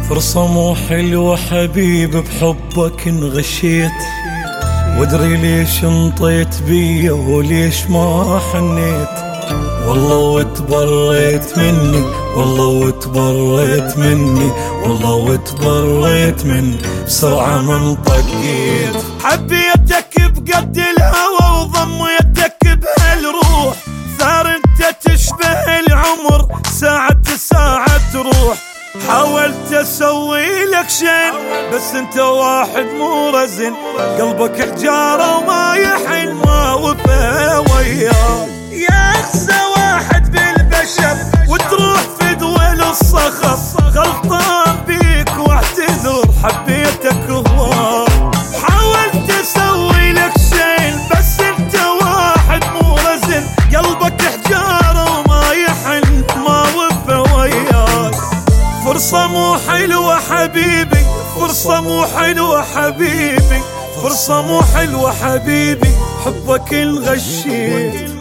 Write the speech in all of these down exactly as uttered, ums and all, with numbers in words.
فرصة مو حلوة حبيب بحبك انغشيت، وادري ليش انطيت بيا وليش ما حنيت. والله وتبريت مني، والله وتبريت مني، والله وتبريت مني، بسرعة من طقيت. حبيتك بقد الهوى وضميتك بهالروح، ثار انت تشبه العمر، ساعة ساعة تروح. حاولت اسوي لك شين بس انت واحد مو رزن، قلبك حجارة وما يحن ما وفا وياه. يا اخزى واحد بالبشر وتروح في دول الصخر، غلطان بيك واعتذر حبيتك هواه. حاولت اسوي لك شين بس انت واحد مو رزن، قلبك حجارة وما يحن ما وفا وياه. فرصة مو حلوة حبيبي، فرصة مو حلوة حبيبي، فرصة مو حلوة حبيبي، حبك انغشيت.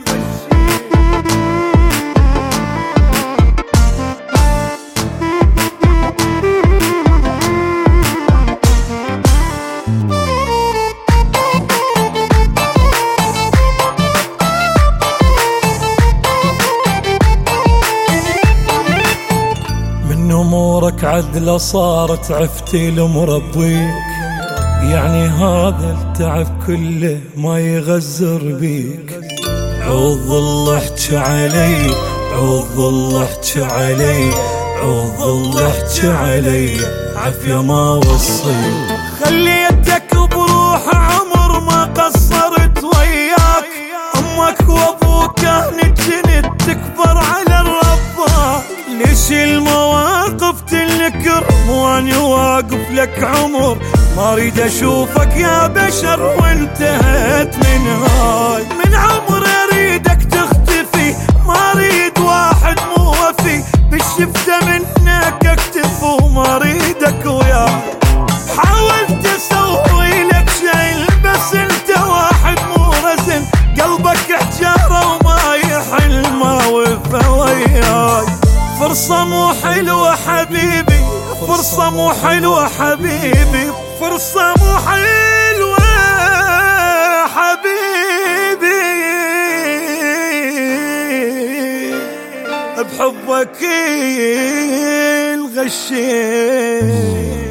أمورك عدلة صارت عفتي لمربيك، يعني هذا التعب كله ما يغزر بيك. عوض الله احكي علي، عوض الله احكي علي، عوض الله احكي علي، عافية ما وصيت. خليتك بروح عمر ما قصرت وياك، امك وابوك اهني جنت تكبر على الرضاك. ليش المواقف تنكر واني واقف لك عمر، ما اريد اشوفك يا بشر وانتهت من هاي. من عمر اريدك تختفي، ما اريد واحد مو وفي، بالشفته منك اكتف وما اريدك وياي. حاولت اسوي لك شيء بس انت واحد مو رزن، قلبك حجارة وما يحل ما وفا وياي. فرصة مو حلوة حبيبي، فرصة مو حلوة حبيبي، فرصة مو حلوة حبيبي، بحبك الغشيت.